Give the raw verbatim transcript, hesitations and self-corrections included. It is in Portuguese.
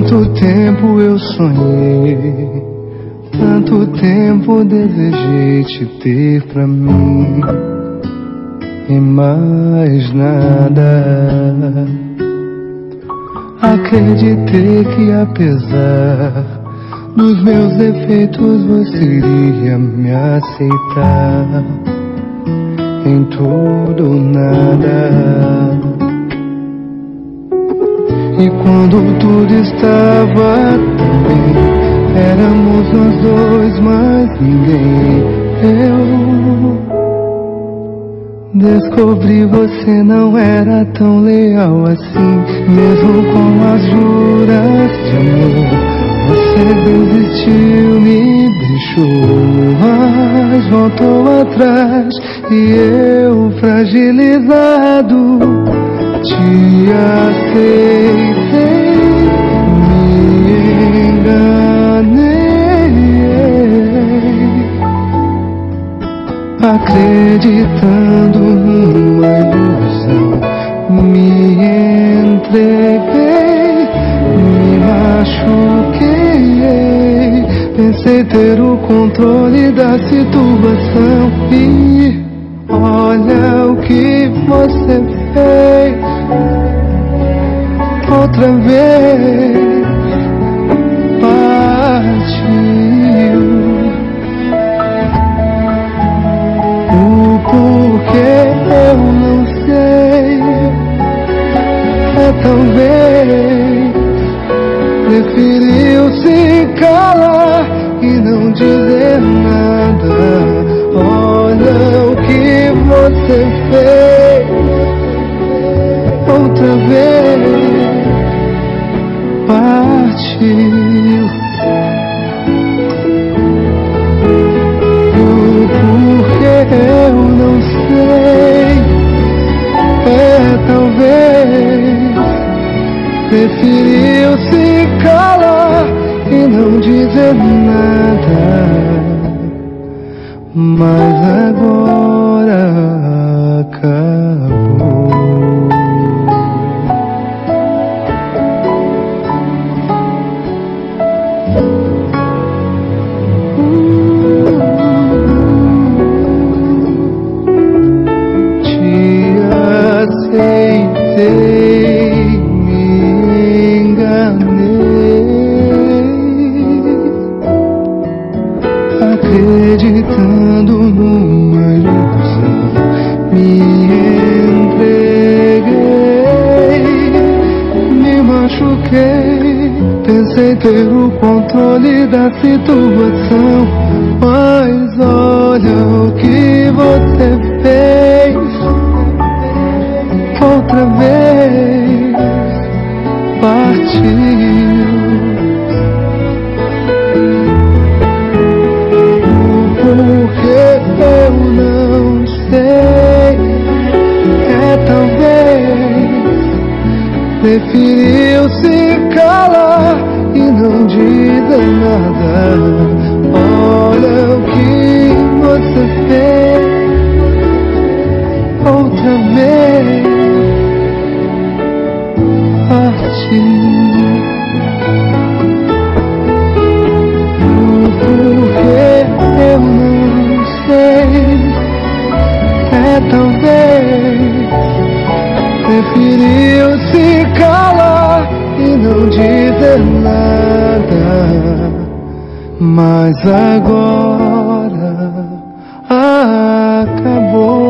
Quanto tempo eu sonhei, tanto tempo desejei te ter pra mim, e mais nada. Acreditei que apesar dos meus defeitos você iria me aceitar em tudo ou nada. E quando tudo estava tão bem, éramos nós dois, mas ninguém. Eu descobri você não era tão leal assim, mesmo com as juras de amor. Você desistiu, me deixou, mas voltou atrás. E eu, fragilizado, te aceitei, me enganei, acreditando numa ilusão, me entreguei, me machuquei, pensei ter o controle da situação e olha o que você fez. Outra vez partiu. O porquê eu não sei. É talvez preferiu se calar e não dizer nada. Olha o que você fez. Outra vez partiu. O porquê eu não sei. É talvez preferiu se calar e não dizer nada. Mas agora acabou. Aceitei, me enganei, acreditando numa ilusão, me entreguei, me machuquei, pensei ter o controle da situação, mas olha o que você fez. Outra vez partiu. O porquê eu não sei. É talvez preferiu se calar e não dizer nada. Olha o que você fez. Outra vez o porquê eu não sei. É talvez preferiu se calar e não dizer nada. Mas agora acabou.